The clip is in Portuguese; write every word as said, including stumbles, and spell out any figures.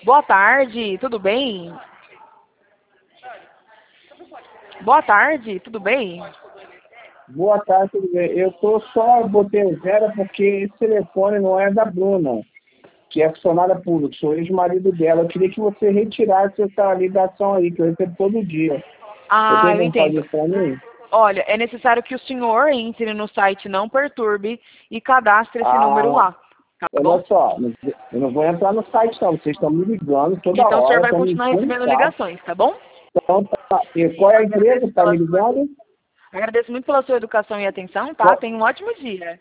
Boa tarde, tudo bem? Boa tarde, tudo bem? Boa tarde, tudo bem? Eu tô só botei o zero porque esse telefone não é da Bruna, que é funcionária pública, sou ex-marido dela. Eu queria que você retirasse essa ligação aí, que eu recebo todo dia. Você Ah, tem eu como entendo. fazer isso pra mim? Olha, é necessário que o senhor entre no site Não Perturbe e cadastre esse número Ah, lá, tá bom? olha só, eu não vou entrar no site não, vocês estão me ligando toda Então o senhor hora, vai estão me continuar enchendo o recebendo saco. ligações, tá bom? Então, tá. E qual é a empresa que está me ligando? Agradeço muito pela sua educação e atenção, tá? Qual- Tenha um ótimo dia.